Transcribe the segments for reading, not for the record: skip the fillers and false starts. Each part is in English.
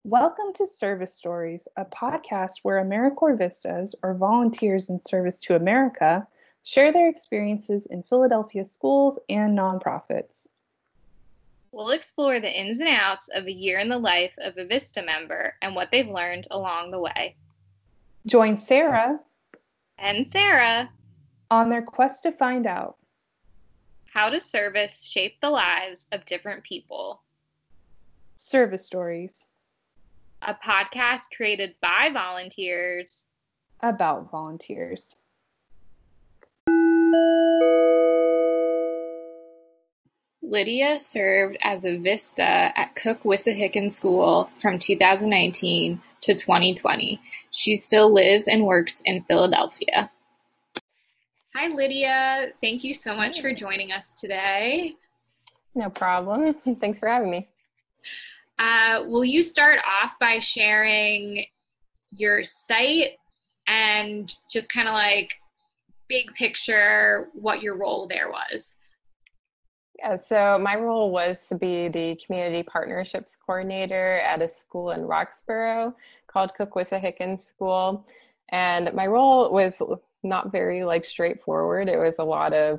Welcome to Service Stories, a podcast where AmeriCorps Vistas, or volunteers in service to America, share their experiences in Philadelphia schools and nonprofits. We'll explore the ins and outs of a year in the life of a Vista member and what they've learned along the way. Join Sarah And Sarah on their quest to find out how does service shape the lives of different people. Service Stories, a podcast created by volunteers about volunteers. Lydia served as a Vista at Cook-Wissahickon School from 2019 to 2020. She still lives and works in Philadelphia. Hi, Lydia. Thank you so much for joining us today. No problem. Thanks for having me. Will you start off by sharing your site and just kind of like big picture what your role there was? Yeah, so my role was to be the community partnerships coordinator at a school in Roxborough called Cook-Wissahickon School. And my role was not very straightforward. It was a lot of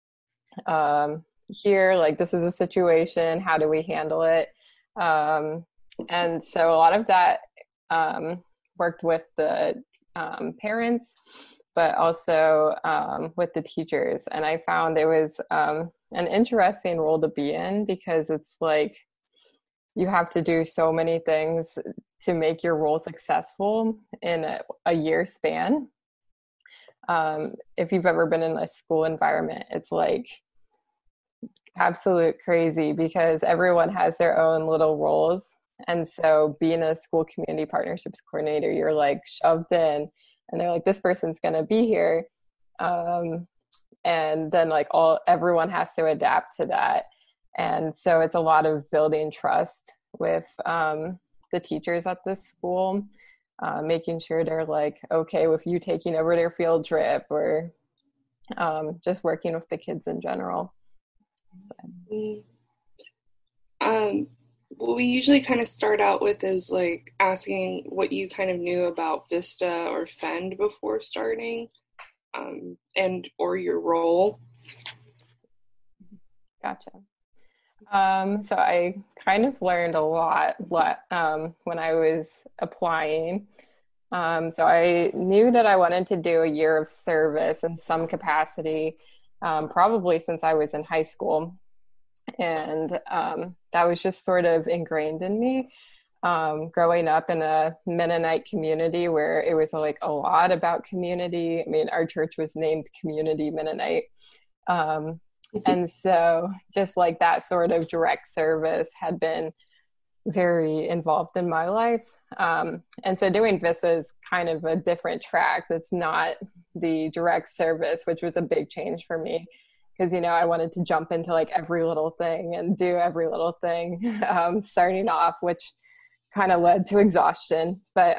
this is a situation, how do we handle it? And so a lot of that worked with the parents, but also with the teachers. And I found it was an interesting role to be in because it's like you have to do so many things to make your role successful in a year span. If you've ever been in a school environment, it's like absolute crazy because everyone has their own little roles. And so being a school community partnerships coordinator, you're like shoved in and they're like, this person's going to be here. And then everyone has to adapt to that. And so it's a lot of building trust with the teachers at this school, making sure they're okay with you taking over their field trip or just working with the kids in general. What we usually kind of start out with is asking what you kind of knew about Vista or FEND before starting, and or your role. Gotcha. So I kind of learned a lot when I was applying. So I knew that I wanted to do a year of service in some capacity, probably since I was in high school. And that was just sort of ingrained in me. Growing up in a Mennonite community where it was a lot about community. I mean, our church was named Community Mennonite. And so just that sort of direct service had been very involved in my life. And so doing Vista is kind of a different track. That's not the direct service, which was a big change for me. Because, I wanted to jump into every little thing and do every little thing starting off, which kind of led to exhaustion. But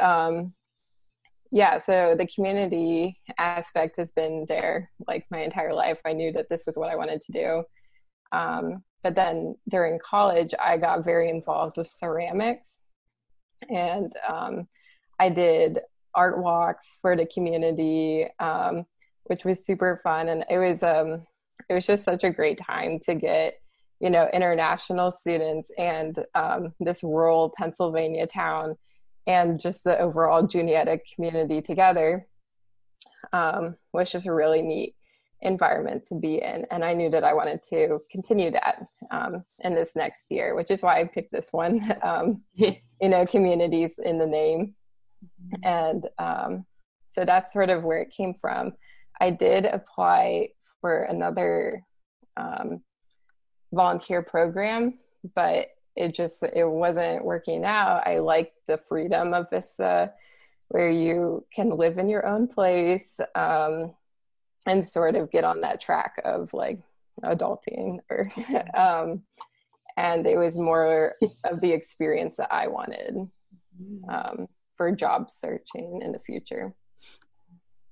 so the community aspect has been there my entire life. I knew that this was what I wanted to do. But then during college, I got very involved with ceramics. And I did art walks for the community, which was super fun. And it was just such a great time to get, international students and this rural Pennsylvania town and just the overall Juniata community together was just a really neat environment to be in. And I knew that I wanted to continue that in this next year, which is why I picked this one, communities in the name. And so that's sort of where it came from. I did apply for another volunteer program, but it wasn't working out. I liked the freedom of Vista, where you can live in your own place and sort of get on that track of adulting, or and it was more of the experience that I wanted for job searching in the future.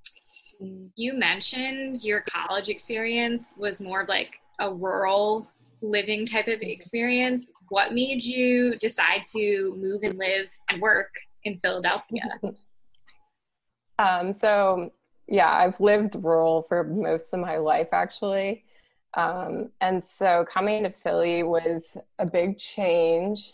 You mentioned your college experience was more of a rural living type of experience. What made you decide to move and live and work in Philadelphia? So yeah, I've lived rural for most of my life actually. And so coming to Philly was a big change.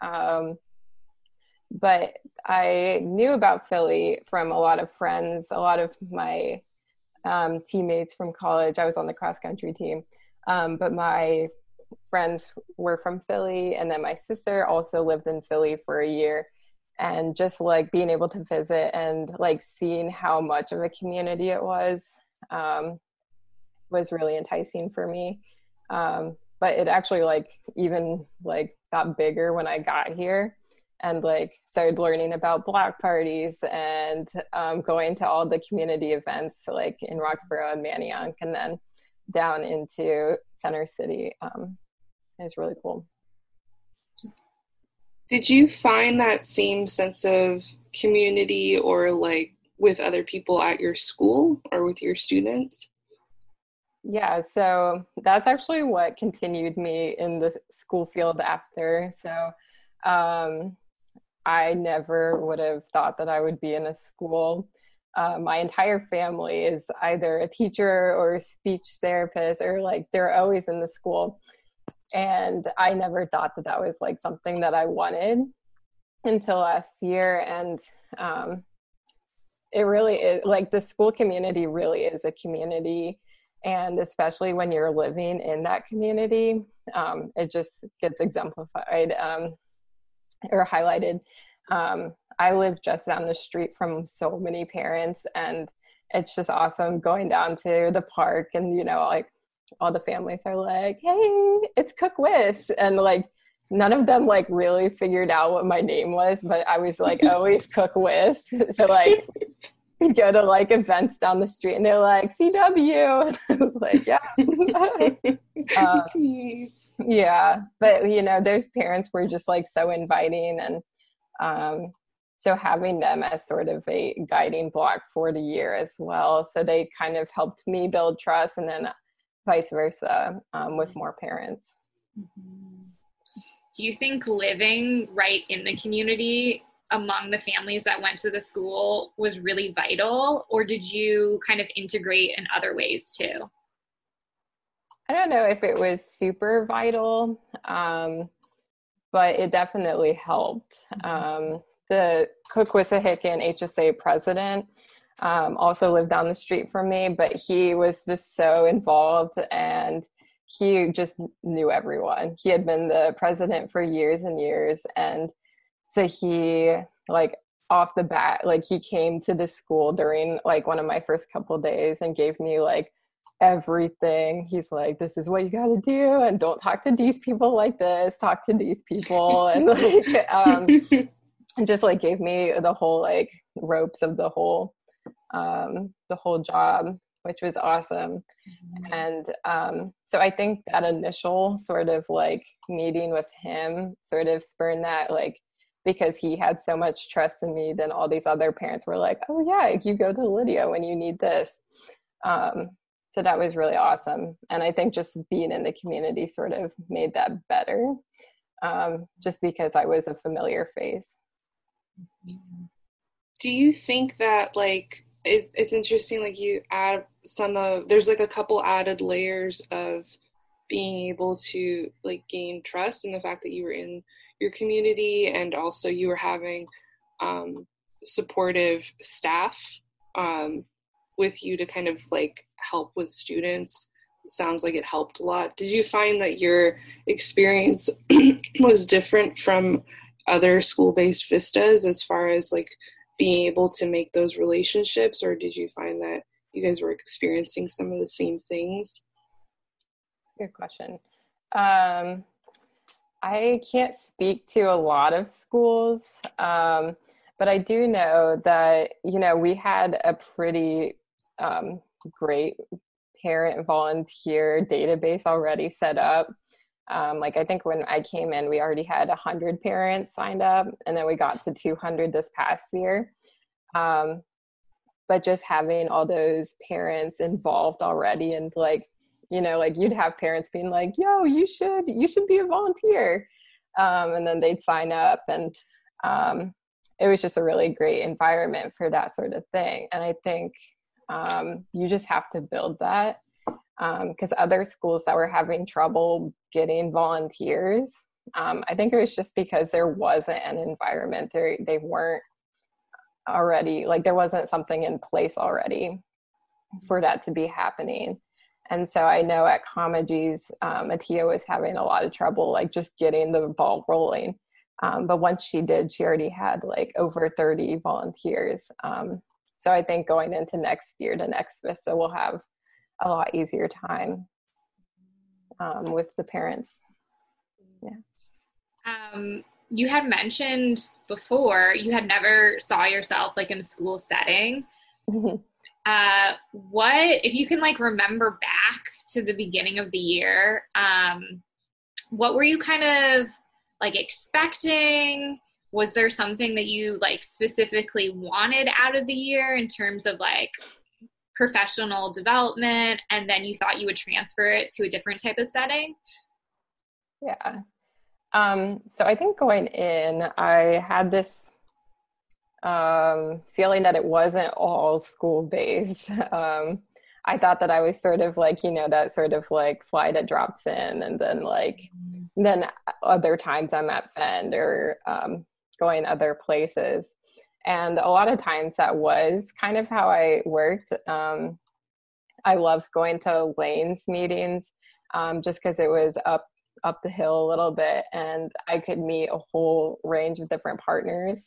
But I knew about Philly from a lot of friends, a lot of my teammates from college. I was on the cross country team, but my friends were from Philly, and then my sister also lived in Philly for a year. And just like being able to visit and like seeing how much of a community it was really enticing for me. But it actually like even like got bigger when I got here and like started learning about block parties and going to all the community events like in Roxborough and Manayunk and then down into Center City. It was really cool. Did you find that same sense of community or like with other people at your school or with your students? Yeah, so that's actually what continued me in the school field after. So I never would have thought that I would be in a school. My entire family is either a teacher or a speech therapist or like they're always in the school. And I never thought that that was like something that I wanted until last year. And it really is like the school community really is a community. And especially when you're living in that community, it just gets exemplified or highlighted. I live just down the street from so many parents, and it's just awesome going down to the park and, you know, like all the families are like, hey, it's Cook Whis. And like, none of them like really figured out what my name was, but I was like always Cook Whis. So like, we go to like events down the street and they're like CW. And I was like, yeah. Yeah. But you know, those parents were just like so inviting. And so having them as sort of a guiding block for the year as well. So they kind of helped me build trust and then vice versa with more parents. Do you think living right in the community among the families that went to the school was really vital, or did you kind of integrate in other ways too? I don't know if it was super vital, but it definitely helped. The Cook Wissahickon HSA president also lived down the street from me, but he was just so involved and he just knew everyone. He had been the president for years and years. And so he, like, off the bat, like, he came to the school during, like, one of my first couple of days and gave me, like, everything. He's like, this is what you got to do. And don't talk to these people like this. Talk to these people. And, like, and just, like, gave me the whole, like, ropes of the whole job, which was awesome. And so I think that initial sort of, like, meeting with him sort of spurred that, like, because he had so much trust in me, then all these other parents were like, oh yeah, you go to Lydia when you need this. So that was really awesome. And I think just being in the community sort of made that better, just because I was a familiar face. Do you think that, like, it's interesting, like, you add there's like a couple added layers of being able to, like, gain trust, and the fact that you were in your community and also you were having supportive staff with you to kind of, like, help with students. It sounds like it helped a lot. Did you find that your experience was different from other school-based vistas as far as, like, being able to make those relationships, or did you find that you guys were experiencing some of the same things? Good question. I can't speak to a lot of schools, but I do know that, you know, we had a pretty great parent volunteer database already set up. Like, I think when I came in, we already had 100 parents signed up, and then we got to 200 this past year. But just having all those parents involved already and, like, like you'd have parents being like, yo, you should be a volunteer. And then they'd sign up, and it was just a really great environment for that sort of thing. And I think you just have to build that, because other schools that were having trouble getting volunteers, I think it was just because there wasn't an environment. They weren't already, like there wasn't something in place already for that to be happening. And so I know at Comegys, Atia was having a lot of trouble, like just getting the ball rolling. But once she did, she already had like over 30 volunteers. So I think going into next year, the next Vista will have a lot easier time with the parents. Yeah. You had mentioned before you had never saw yourself like in a school setting. What, if you can like remember back to the beginning of the year, what were you kind of like expecting? Was there something that you like specifically wanted out of the year in terms of like professional development, and then you thought you would transfer it to a different type of setting? Yeah. So I think going in, I had this feeling that it wasn't all school-based. I thought that I was sort of like, that sort of like fly that drops in, and then other times I'm at Fend or going other places. And a lot of times that was kind of how I worked. I loved going to Lane's meetings just because it was up the hill a little bit, and I could meet a whole range of different partners.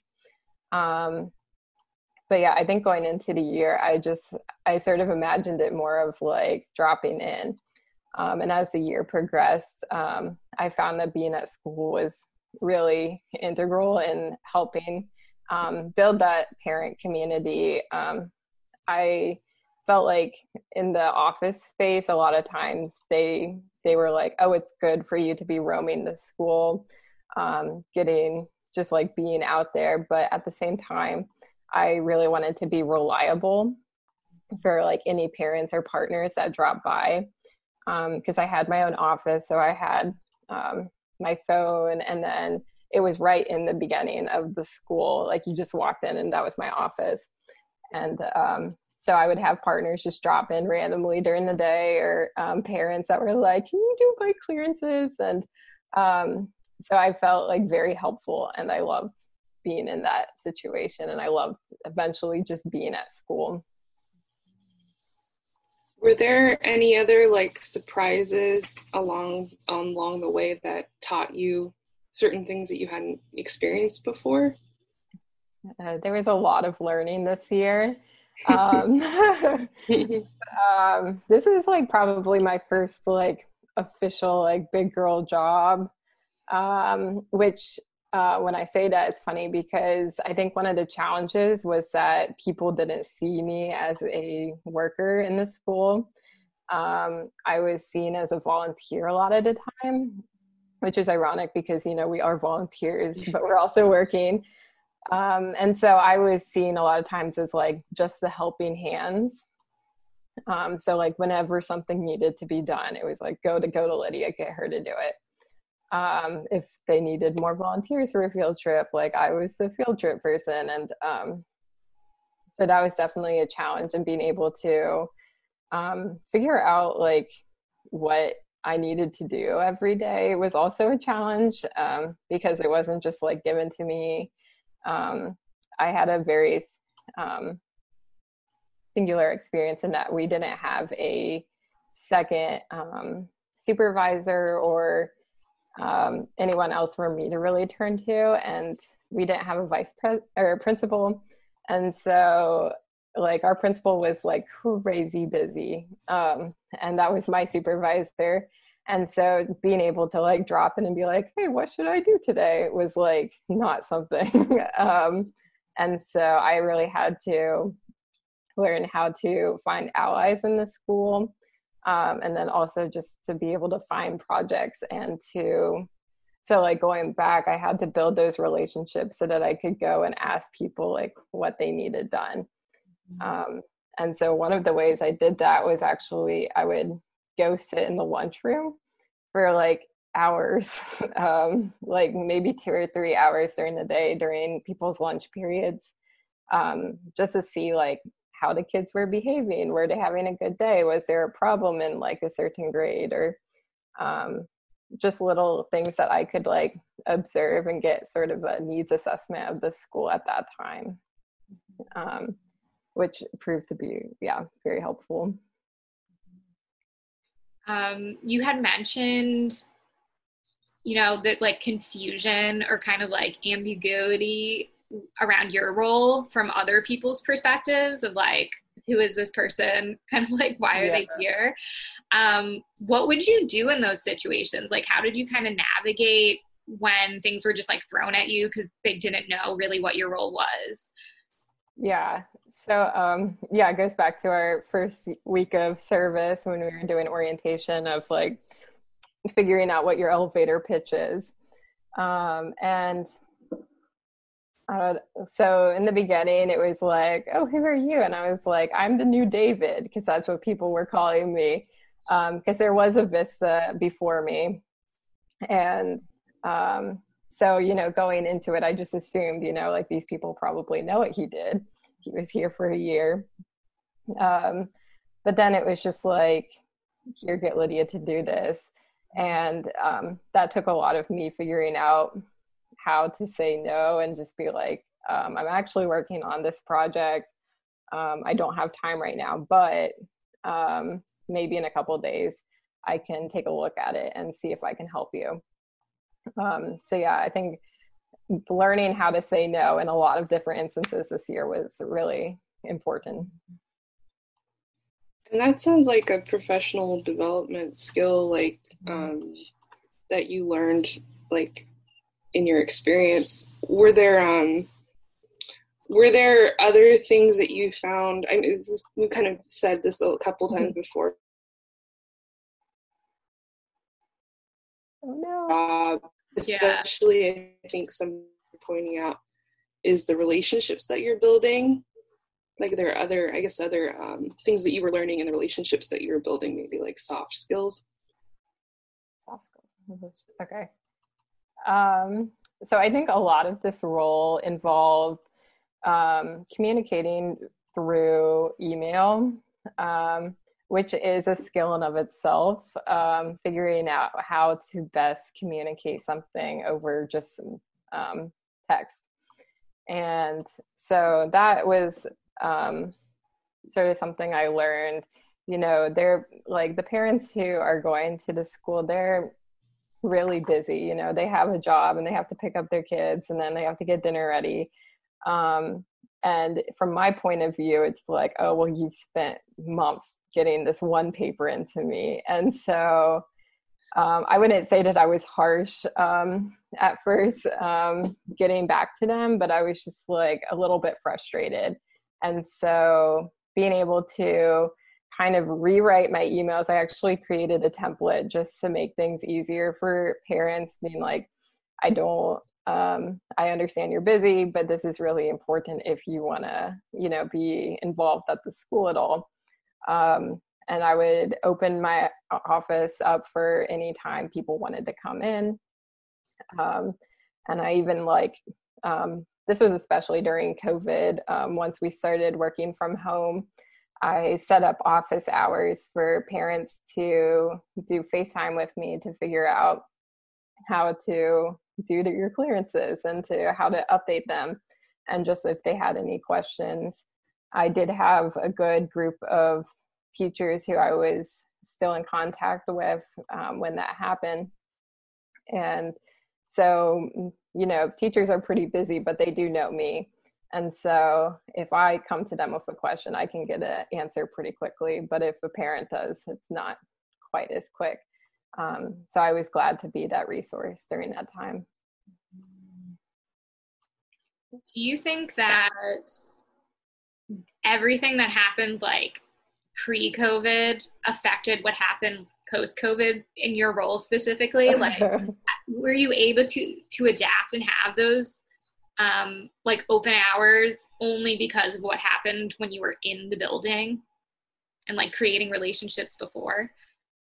But yeah, I think going into the year, I sort of imagined it more of like dropping in. And as the year progressed, I found that being at school was really integral in helping build that parent community. I felt like in the office space, a lot of times they were like, oh, it's good for you to be roaming the school, getting just like being out there. But at the same time, I really wanted to be reliable for like any parents or partners that dropped by, because I had my own office. So I had my phone, and then it was right in the beginning of the school. Like you just walked in and that was my office. And so I would have partners just drop in randomly during the day, or parents that were like, can you do bike clearances? And so I felt like very helpful, and I loved being in that situation, and I loved eventually just being at school. Were there any other like surprises along the way that taught you certain things that you hadn't experienced before? There was a lot of learning this year. This was like probably my first like official like big girl job, which when I say that, it's funny because I think one of the challenges was that people didn't see me as a worker in the school. I was seen as a volunteer a lot of the time, which is ironic because, we are volunteers, but we're also working. And so I was seen a lot of times as like just the helping hands. So like whenever something needed to be done, it was like, go to Lydia, get her to do it. If they needed more volunteers for a field trip, like I was the field trip person. And so that was definitely a challenge, and being able to figure out like what I needed to do every day was also a challenge, because it wasn't just like given to me. I had a very singular experience in that we didn't have a second supervisor or anyone else for me to really turn to, and we didn't have a principal, and so like our principal was like crazy busy, and that was my supervisor. And so being able to like drop in and be like, hey, what should I do today, was like not something. And so I really had to learn how to find allies in the school. And then also just to be able to find projects, and so like going back, I had to build those relationships so that I could go and ask people like what they needed done. And so one of the ways I did that was actually I would go sit in the lunchroom for like hours, like maybe 2 or 3 hours during the day during people's lunch periods, just to see like how the kids were behaving. Were they having a good day? Was there a problem in like a certain grade? Or just little things that I could like observe and get sort of a needs assessment of the school at that time, which proved to be, very helpful. You had mentioned, that like confusion or kind of like ambiguity around your role from other people's perspectives of like, who is this person? Kind of like, why are they here? What would you do in those situations? Like, how did you kind of navigate when things were just like thrown at you because they didn't know really what your role was? Yeah. So, it goes back to our first week of service when we were doing orientation of like figuring out what your elevator pitch is. So in the beginning, it was like, oh, who are you? And I was like, I'm the new David, because that's what people were calling me, because there was a Vista before me. And so, going into it, I just assumed, like these people probably know what he did. He was here for a year. But then it was just like, here, get Lydia to do this. And that took a lot of me figuring out how to say no and just be like, I'm actually working on this project. I don't have time right now, but maybe in a couple of days I can take a look at it and see if I can help you. I think learning how to say no in a lot of different instances this year was really important. And that sounds like a professional development skill, like that you learned, like in your experience. Were there other things that you found? I mean, we kind of said this a couple times before. Oh no. Especially, I think some pointing out is the relationships that you're building. Like there are other things that you were learning in the relationships that you were building, maybe like soft skills. Soft skills. Okay. So I think a lot of this role involved communicating through email, which is a skill in of itself, figuring out how to best communicate something over just text. And so that was sort of something I learned. They're like the parents who are going to the school, they're really busy. They have a job and they have to pick up their kids and then they have to get dinner ready. And from my point of view, it's like, oh, well, you've spent months getting this one paper into me. And so I wouldn't say that I was harsh at first getting back to them, but I was just like a little bit frustrated. And so being able to kind of rewrite my emails, I actually created a template just to make things easier for parents, being like, I understand you're busy, but this is really important if you want to, be involved at the school at all. And I would open my office up for any time people wanted to come in. And I even this was especially during COVID. Once we started working from home, I set up office hours for parents to do FaceTime with me to figure out how to do your clearances and to how to update them. And just if they had any questions, I did have a good group of teachers who I was still in contact with when that happened. And so, teachers are pretty busy, but they do know me. And so if I come to them with a question, I can get an answer pretty quickly. But if a parent does, it's not quite as quick. So I was glad to be that resource during that time. Do you think that everything that happened like pre-COVID affected what happened post-COVID in your role specifically? Like, were you able to adapt and have those like open hours only because of what happened when you were in the building and like creating relationships before?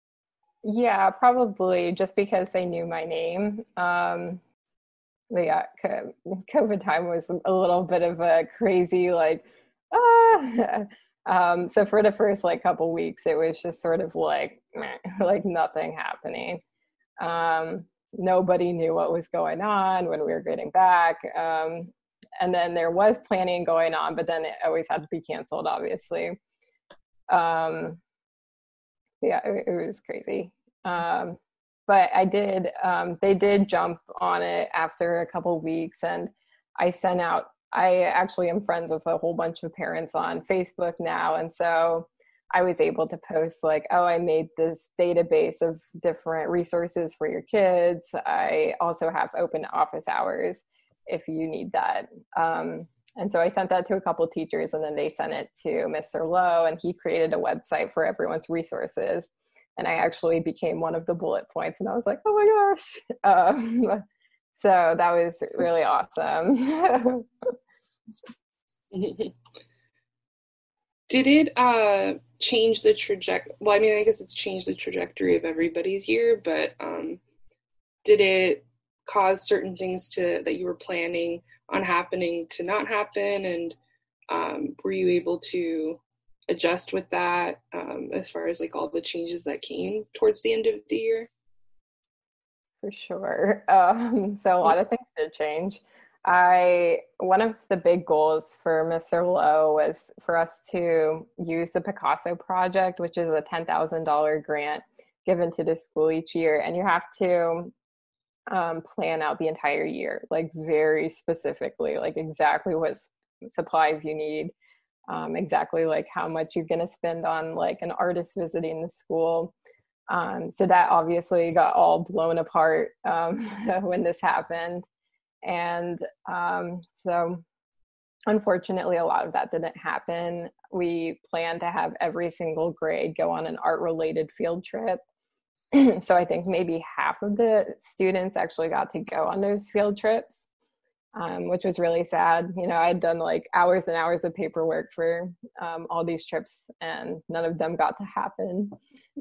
Yeah, probably just because they knew my name. But yeah, COVID time was a little bit of a crazy, like, ah. So for the first like couple weeks, it was just sort of like, meh, like nothing happening. Nobody knew what was going on when we were getting back. And then there was planning going on, but then it always had to be canceled, obviously. Um, yeah, it was crazy. Um, but they did jump on it after a couple weeks, and I actually am friends with a whole bunch of parents on Facebook now. And so I was able to post like, oh, I made this database of different resources for your kids. I also have open office hours if you need that. And so I sent that to a couple teachers, and then they sent it to Mr. Lowe, and he created a website for everyone's resources. And I actually became one of the bullet points, and I was like, oh my gosh. So that was really awesome. Did it change the trajectory? Well, I mean, I guess it's changed the trajectory of everybody's year, but did it cause certain things that you were planning on happening to not happen? And were you able to adjust with that as far as like all the changes that came towards the end of the year? For sure. So a lot of things did change. One of the big goals for Mr. Lowe was for us to use the Picasso project, which is a $10,000 grant given to the school each year. And you have to plan out the entire year, like very specifically, like exactly what supplies you need, exactly like how much you're going to spend on like an artist visiting the school. So that obviously got all blown apart when this happened. And so unfortunately, a lot of that didn't happen. We planned to have every single grade go on an art related field trip. So I think maybe half of the students actually got to go on those field trips, which was really sad. You know, I had done like hours and hours of paperwork for all these trips, and none of them got to happen.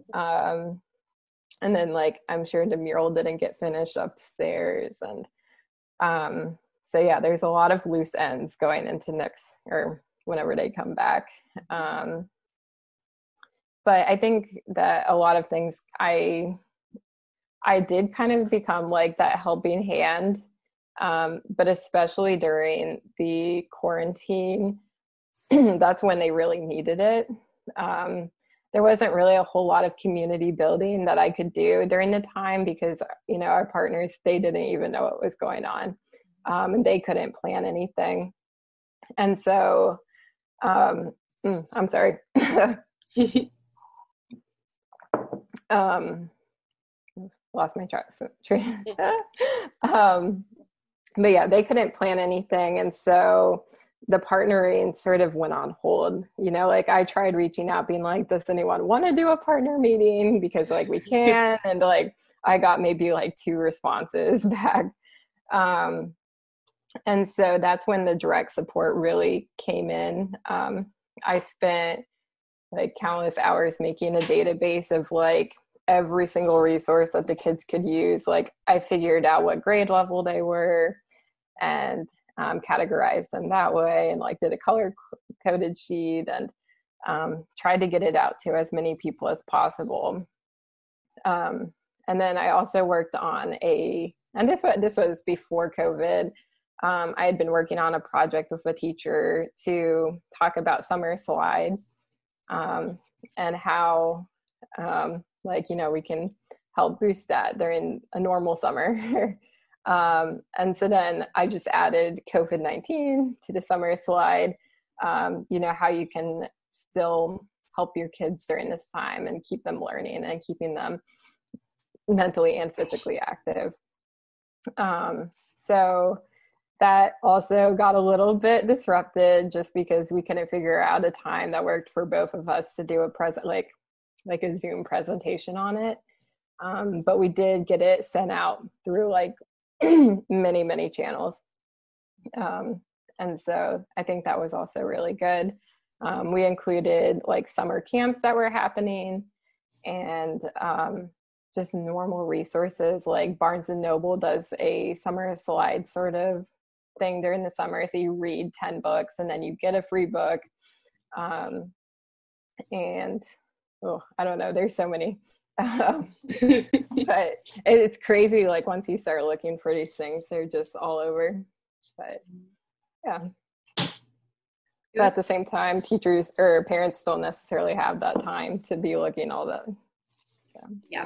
And then like I'm sure the mural didn't get finished upstairs. And so yeah, there's a lot of loose ends going into next or whenever they come back. But I think that a lot of things I did kind of become like that helping hand, but especially during the quarantine, that's when they really needed it. There wasn't really a whole lot of community building that I could do during the time because, you know, our partners, they didn't even know what was going on, and they couldn't plan anything. And so, I'm sorry. Lost my train. But yeah, they couldn't plan anything. And so the partnering sort of went on hold. You know, like I tried reaching out, being like, does anyone want to do a partner meeting? Because like we can. And like I got maybe like 2 responses back. And so that's when the direct support really came in. I spent like countless hours making a database of like every single resource that the kids could use. Like I figured out what grade level they were and categorized them that way, and like did a color coded sheet and tried to get it out to as many people as possible. And then I also worked on and this was before COVID. I had been working on a project with a teacher to talk about summer slide, and how like, you know, we can help boost that during a normal summer. And so then I just added COVID-19 to the summer slide, you know, how you can still help your kids during this time and keep them learning and keeping them mentally and physically active. So that also got a little bit disrupted just because we couldn't figure out a time that worked for both of us to do like a Zoom presentation on it. But we did get it sent out through like many channels. And so I think that was also really good. We included like summer camps that were happening, and just normal resources. Like Barnes and Noble does a summer slide sort of thing during the summer. So you read 10 books and then you get a free book. And I don't know, there's so many. But it's crazy, like once you start looking for these things, they're just all over. But yeah. But at the same time, teachers or parents don't necessarily have that time to be looking all that. Yeah.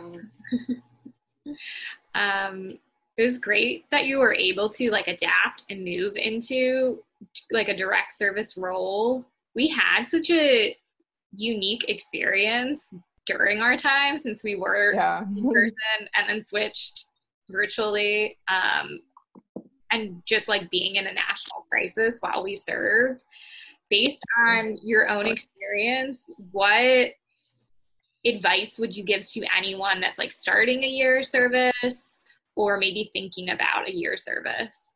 It was great that you were able to like adapt and move into like a direct service role. We had such a unique experience during our time since we were in person and then switched virtually, and just like being in a national crisis while we served. Based on your own experience, what advice would you give to anyone that's like starting a year of service or maybe thinking about a year service?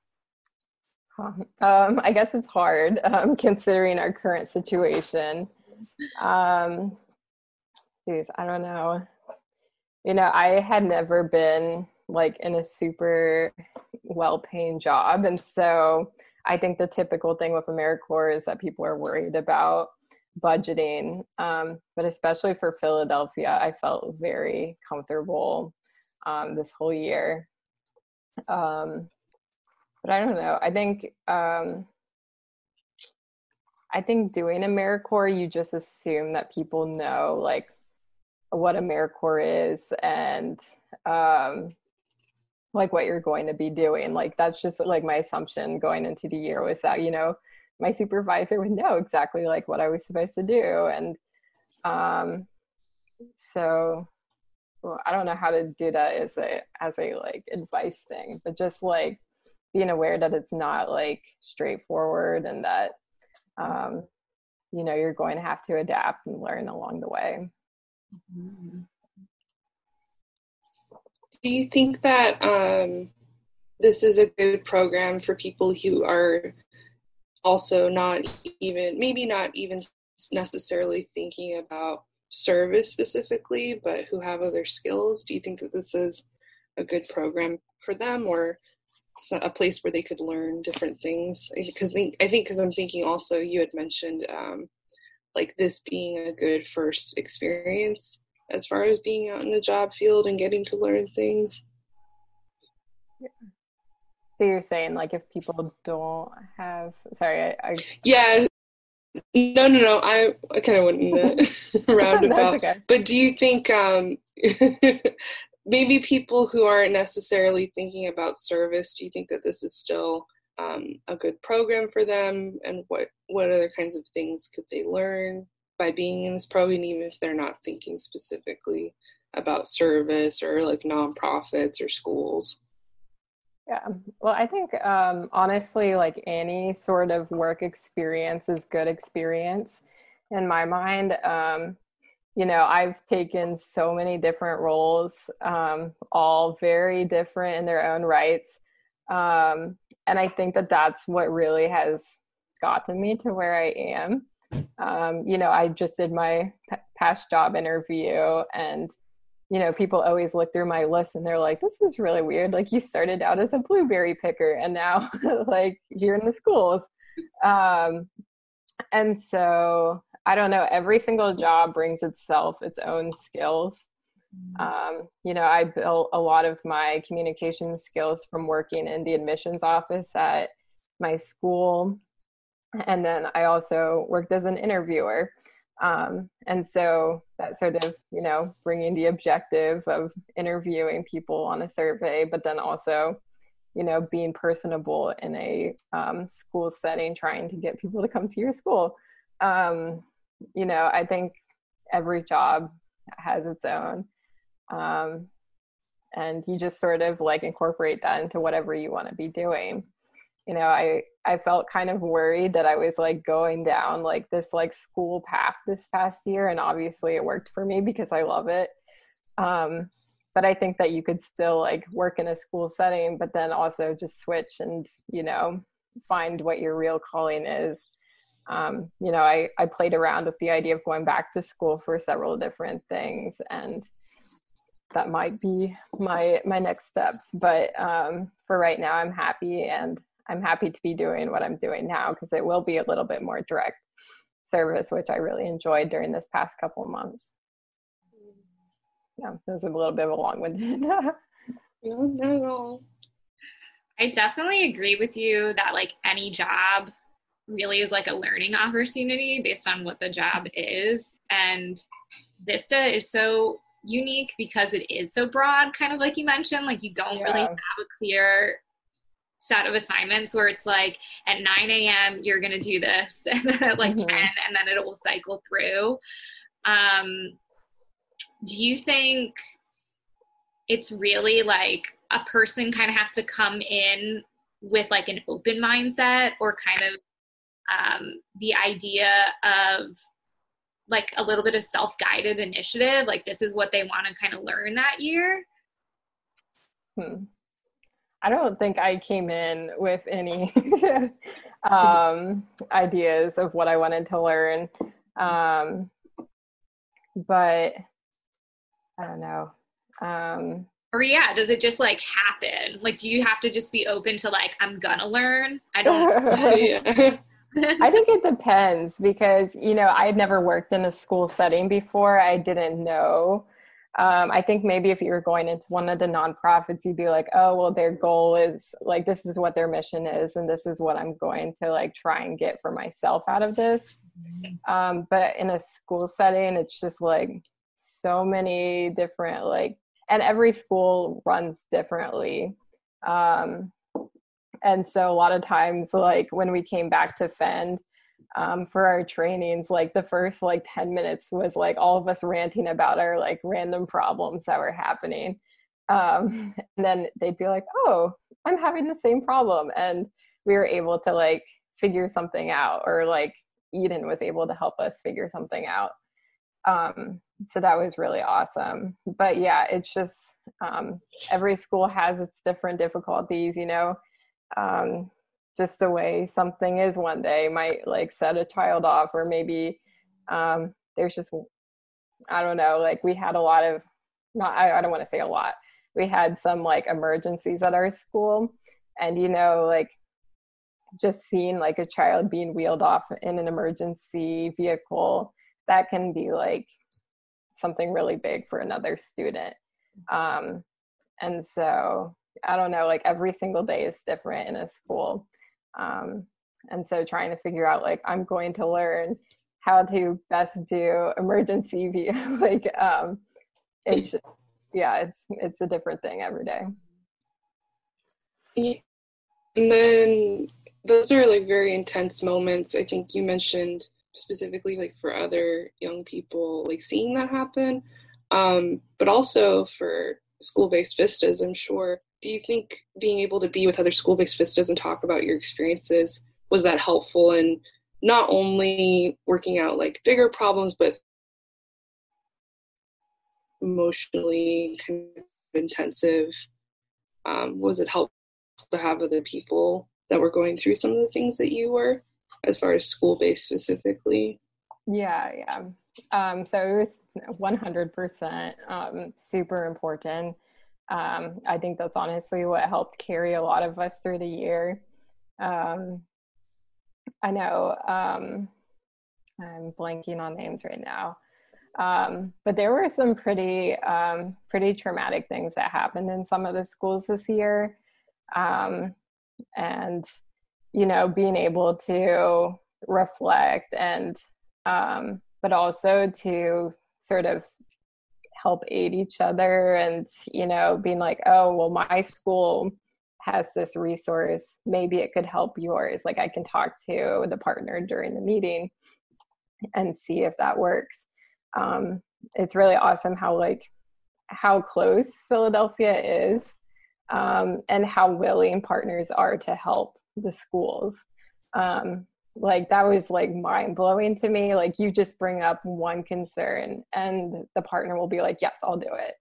I guess it's hard considering our current situation. I don't know. I had never been like in a super well-paying job. And so I think the typical thing with AmeriCorps is that people are worried about budgeting. But especially for Philadelphia, I felt very comfortable this whole year. But I don't know. I think doing AmeriCorps, you just assume that people know like what AmeriCorps is and like what you're going to be doing. Like that's just like my assumption going into the year was that, my supervisor would know exactly like what I was supposed to do. And so I don't know how to do that as a like advice thing, but just like being aware that it's not like straightforward and that you're going to have to adapt and learn along the way. Do you think that this is a good program for people who are also not even necessarily thinking about service specifically, but who have other skills? Do you think that this is a good program for them, or a place where they could learn different things? Because I'm thinking also you had mentioned like this being a good first experience as far as being out in the job field and getting to learn things. Yeah. So you're saying like if people don't have, sorry, yeah, no, I kind of went in the roundabout. Okay. But do you think maybe people who aren't necessarily thinking about service, do you think that this is still a good program for them? And what other kinds of things could they learn by being in this program, even if they're not thinking specifically about service or like nonprofits or schools? Yeah, well, I think honestly, like any sort of work experience is good experience in my mind. I've taken so many different roles, all very different in their own rights. And I think that that's what really has gotten me to where I am. I just did my past job interview and people always look through my list and they're like, this is really weird. Like you started out as a blueberry picker and now like you're in the schools. And so I don't know, every single job brings its own skills. I built a lot of my communication skills from working in the admissions office at my school. And then I also worked as an interviewer. And so that sort of, bringing the objective of interviewing people on a survey, but then also, being personable in a school setting, trying to get people to come to your school. I think every job has its own. And you just sort of like incorporate that into whatever you want to be doing. I felt kind of worried that I was like going down like this like school path this past year, and obviously it worked for me because I love it. But I think that you could still like work in a school setting, but then also just switch and, find what your real calling is. I played around with the idea of going back to school for several different things. And that might be my next steps. But for right now, I'm happy, and I'm happy to be doing what I'm doing now, because it will be a little bit more direct service, which I really enjoyed during this past couple of months. Yeah, it was a little bit of a long-winded. No, not at all. I definitely agree with you that like any job really is like a learning opportunity based on what the job is. And Vista is so unique because it is so broad, kind of like you mentioned. Like you don't really have a clear set of assignments where it's like at 9 a.m. you're going to do this, and then at like 10, and then it will cycle through. Do you think it's really like a person kind of has to come in with like an open mindset, or kind of the idea of like a little bit of self-guided initiative, like this is what they want to kind of learn that year? I don't think I came in with any ideas of what I wanted to learn. But I don't know. Or does it just like happen? Like, do you have to just be open to like, I'm gonna learn? I don't I think it depends, because, I had never worked in a school setting before. I didn't know. I think maybe if you were going into one of the nonprofits, you'd be like, oh, well, their goal is like, this is what their mission is, and this is what I'm going to like try and get for myself out of this. But in a school setting, it's just like so many different like, and every school runs differently. And so a lot of times, like when we came back to Fend for our trainings, like the first like 10 minutes was like all of us ranting about our like random problems that were happening. And then they'd be like, oh, I'm having the same problem. And we were able to like figure something out, or like Eden was able to help us figure something out. So that was really awesome. But yeah, it's just every school has its different difficulties, just the way something is one day might like set a child off, or maybe there's just, I don't know, like we had a lot of, I don't want to say a lot, we had some like emergencies at our school, and like just seeing like a child being wheeled off in an emergency vehicle, that can be like something really big for another student. And so I don't know, like every single day is different in a school. And so trying to figure out like, I'm going to learn how to best do emergency like it's a different thing every day. Yeah. And then those are like very intense moments. I think you mentioned specifically like for other young people, like seeing that happen, but also for school-based vistas, I'm sure. Do you think being able to be with other school-based vistas and talk about your experiences, was that helpful in not only working out like bigger problems, but emotionally kind of intensive? Was it helpful to have other people that were going through some of the things that you were, as far as school-based specifically? Yeah. So it was 100% super important. I think that's honestly what helped carry a lot of us through the year. I know I'm blanking on names right now, but there were some pretty traumatic things that happened in some of the schools this year, and being able to reflect and but also to sort of help aid each other, and being like, oh well, my school has this resource, maybe it could help yours, like I can talk to the partner during the meeting and see if that works. It's really awesome how close Philadelphia is, and how willing partners are to help the schools. Like that was like mind-blowing to me. Like you just bring up one concern and the partner will be like, yes, I'll do it.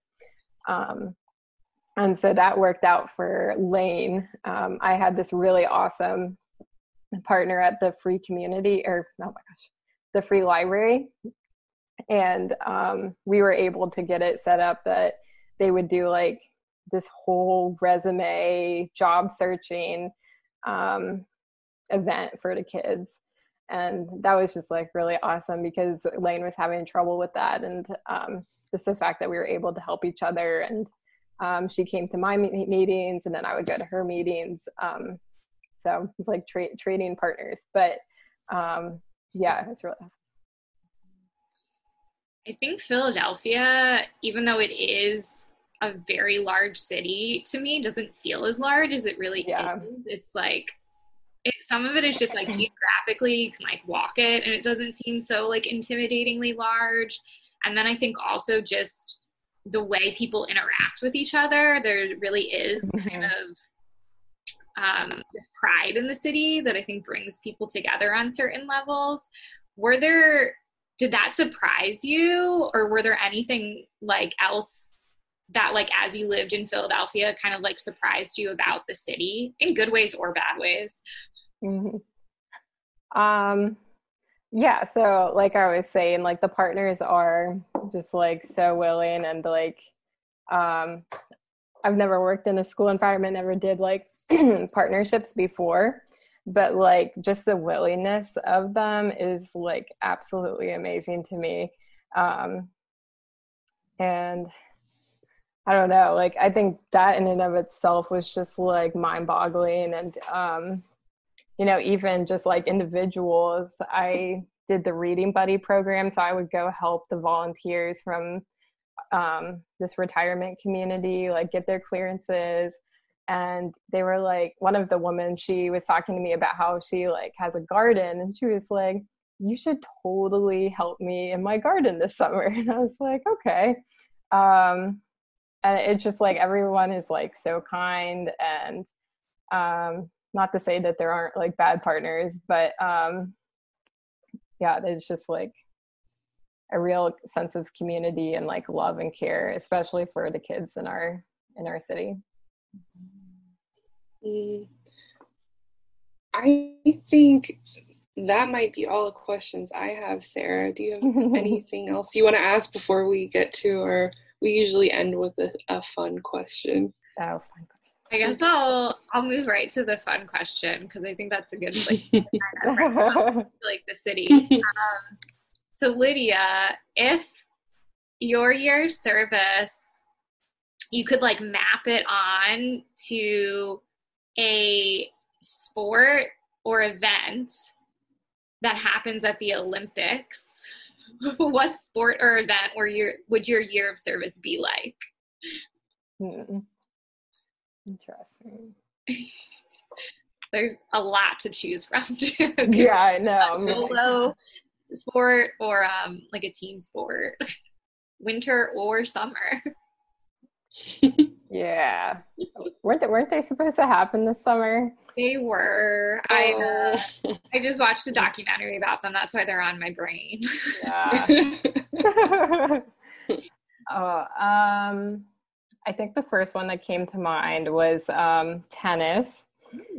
And so that worked out for Lane. I had this really awesome partner at the free community, the free library. And we were able to get it set up that they would do like this whole resume job searching event for the kids. And that was just like really awesome because Lane was having trouble with that. And just the fact that we were able to help each other. And she came to my meetings and then I would go to her meetings. So it's like trading partners. But yeah, it's really awesome. I think Philadelphia, even though it is a very large city, to me doesn't feel as large as it really is. It's like, some of it is just like geographically you can like walk it and it doesn't seem so like intimidatingly large. And then I think also just the way people interact with each other, there really is kind of this pride in the city that I think brings people together on certain levels. Did that surprise you, or were there anything like else that like as you lived in Philadelphia kind of like surprised you about the city in good ways or bad ways? Mm-hmm. Yeah, so like I was saying, like the partners are just like so willing, and like I've never worked in a school environment, never did like partnerships before, but like just the willingness of them is like absolutely amazing to me. And I don't know, like I think that in and of itself was just like mind-boggling. And you know, even just like individuals, I did the Reading Buddy program, so I would go help the volunteers from this retirement community like get their clearances. And they were like, one of the women, she was talking to me about how she like has a garden, and she was like, you should totally help me in my garden this summer. And I was like, okay. And it's just like everyone is like so kind, and not to say that there aren't like bad partners, but yeah, there's just like a real sense of community and like love and care, especially for the kids in our city. I think that might be all the questions I have. Sarah, do you have anything else you want to ask before we get to our, we usually end with a fun question. Oh, fun question. I guess I'll move right to the fun question because I think that's a good place to kind of like the city. So Lydia, if your year's service, you could like map it on to a sport or event that happens at the Olympics, what sport or event would your year of service be like? Interesting. There's a lot to choose from. Yeah, I know. A solo sport or like a team sport, winter or summer. Yeah. Weren't they supposed to happen this summer? They were. I just watched a documentary about them. That's why they're on my brain. Yeah. I think the first one that came to mind was tennis.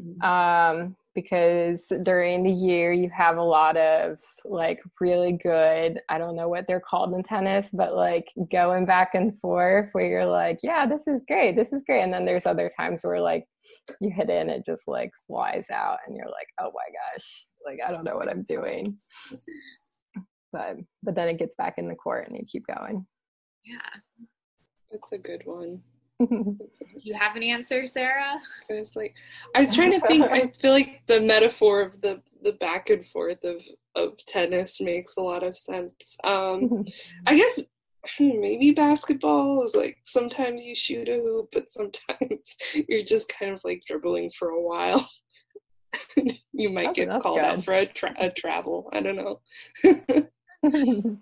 Because during the year you have a lot of like really good, I don't know what they're called in tennis, but like going back and forth where you're like, yeah, this is great. And then there's other times where like you hit it and it just like flies out and you're like, oh my gosh, like I don't know what I'm doing. But then it gets back in the court and you keep going. Yeah. That's a good one. Do you have an answer, Sarah? I was trying to think. I feel like the metaphor of the back and forth of tennis makes a lot of sense. I guess maybe basketball is like sometimes you shoot a hoop, but sometimes you're just kind of like dribbling for a while. You might get called out for a travel. I don't know.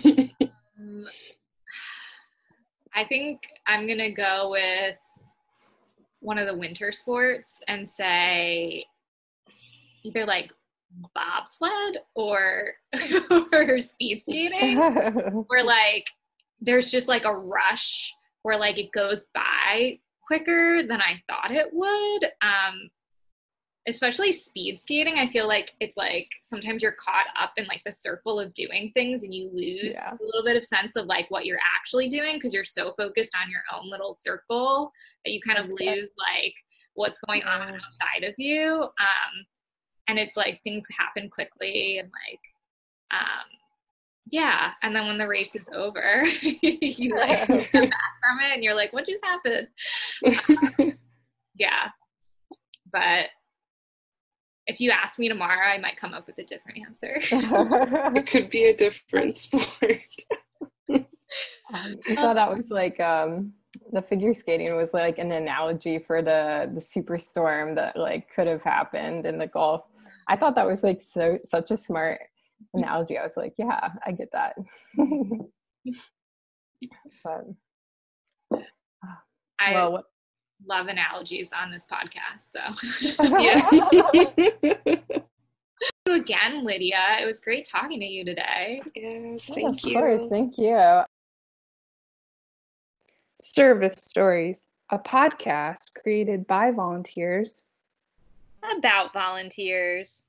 I think I'm going to go with one of the winter sports and say either like bobsled or speed skating, where like there's just like a rush where like it goes by quicker than I thought it would. especially speed skating, I feel like it's like sometimes you're caught up in like the circle of doing things and you lose a little bit of sense of like what you're actually doing because you're so focused on your own little circle that you kind of lose like what's going on outside of you. And it's like things happen quickly and like yeah, and then when the race is over you like come back from it and you're like, what just happened? Yeah, but if you ask me tomorrow, I might come up with a different answer. It could be a different sport. You saw that was like the figure skating was like an analogy for the superstorm that like could have happened in the Gulf. I thought that was like such a smart analogy. I was like, yeah, I get that. But I love analogies on this podcast. So yeah. Thank you again, Lydia. It was great talking to you today. Yes, thank you. Of course, thank you. Service Stories, a podcast created by volunteers about volunteers.